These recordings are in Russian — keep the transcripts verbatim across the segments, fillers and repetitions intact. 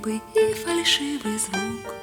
нелепый и фальшивый звук.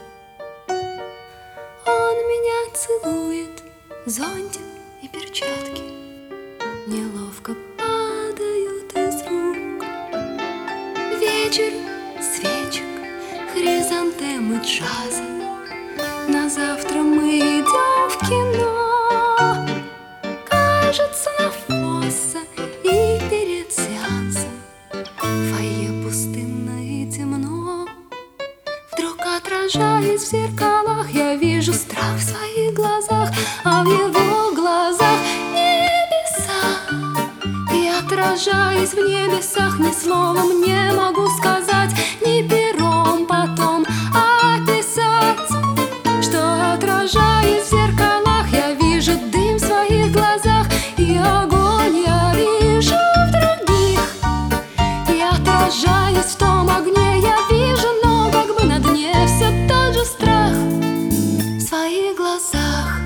Он меня целует, зонтик и перчатки неловко падают из рук. Вечер свечек, хризантемы джаза. На завтра мы идем в кино. Кажется, на фосса и перед сеансом фойе пустынно и темно. Вдруг, отражаясь в зеркалах, я вижу страх в своих глазах, а в его глазах небеса. И, отражаясь в небесах, ни словом не могу сказать, ни пером потом описать, что, отражаясь в зеркалах, я вижу дым в своих глазах, и огонь я вижу в других. И, отражаясь в том огне, я вижу, но как бы на дне все тот же страх в своих глазах.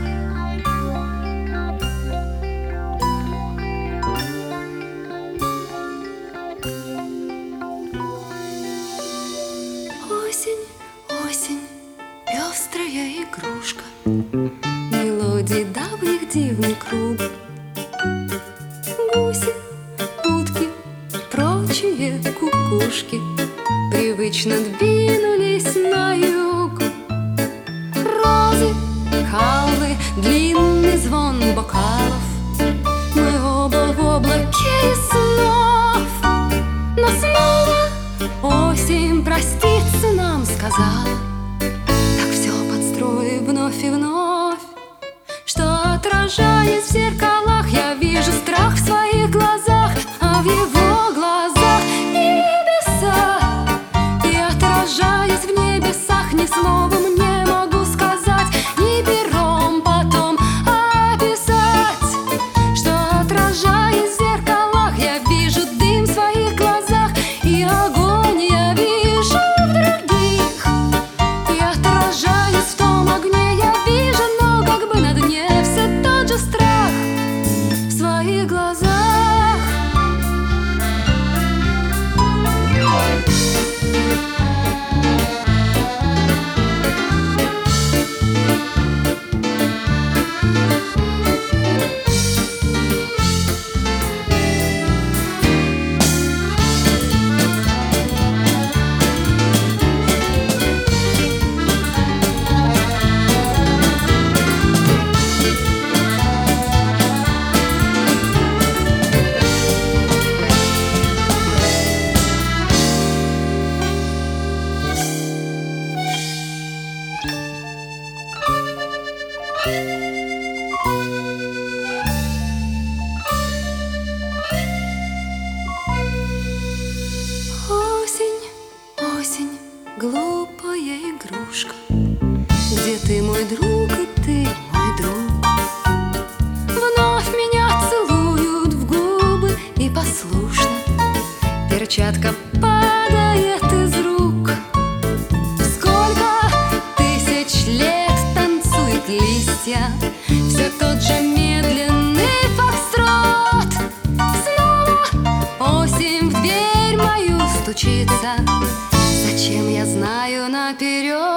Осень, осень, пестрая игрушка, мелодии давних дивный круг. Гуси, утки, прочие кукушки привычно двинулись на юг. Розы, халвы, длинный звон бокалов, мы оба в облаке снов. Но снова осень проститься нам сказала, так все подстроив вновь и вновь, что, отражаясь в зеркалах, я вижу страх в своих глазах, а в его глазах небеса. И, отражаясь в небесах, ни словом не могу сказать, ни пером потом описать, что, отражаясь в зеркалах, я вижу дым в своих глазах, и огонь я вижу в других. И, отражаясь в том огне, я вижу, но как бы на дне все тот же страх в своих глазах. Осень, осень, глупая игрушка, где ты, мой друг, и ты, мой друг. Вновь меня целуют в губы, и послушно перчатка падает из рук. Сколько тысяч лет танцует листья, все тот же медленный фокстрот. Снова осень в дверь мою стучится, зачем я знаю наперед.